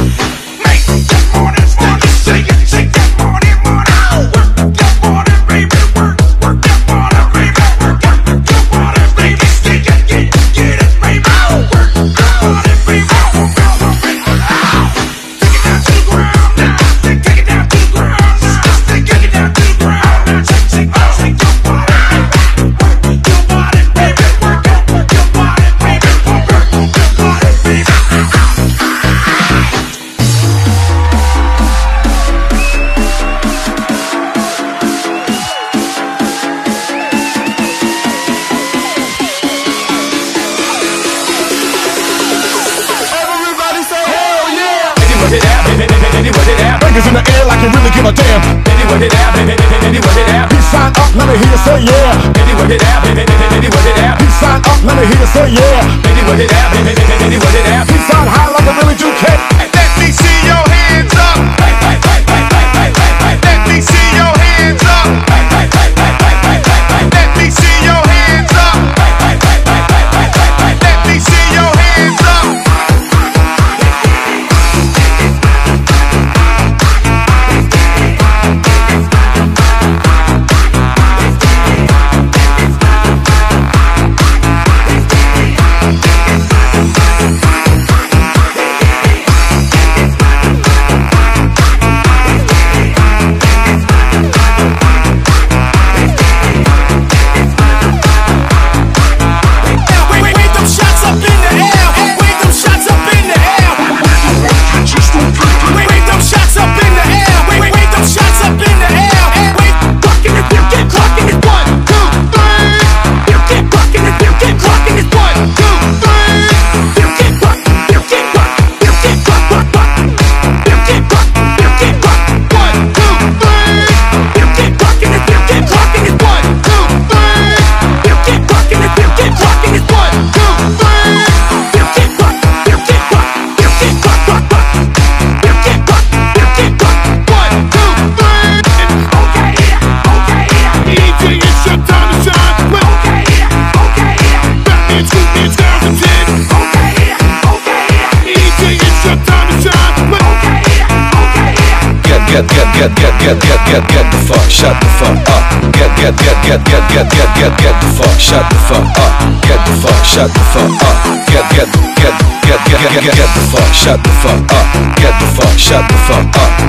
Fingers in the air like you really give a damn. Baby, work it out, baby, work it out. Peace sign up, let me hear you say yeah. Baby, work it out, baby, work it out. Peace sign up, let me hear you say yeah. Baby, work it out, baby, work it out. Peace sign high like I really do care. Let me see your hands up. Let me see your hands up. Let me see your hands up. Let me see your hands up. Get the fuck, shut the fuck up. Get the fuck, shut the fuck up. Get the fuck, shut the fuck up. Get the fuck, shut the fuck up. Get the fuck, shut the fuck up.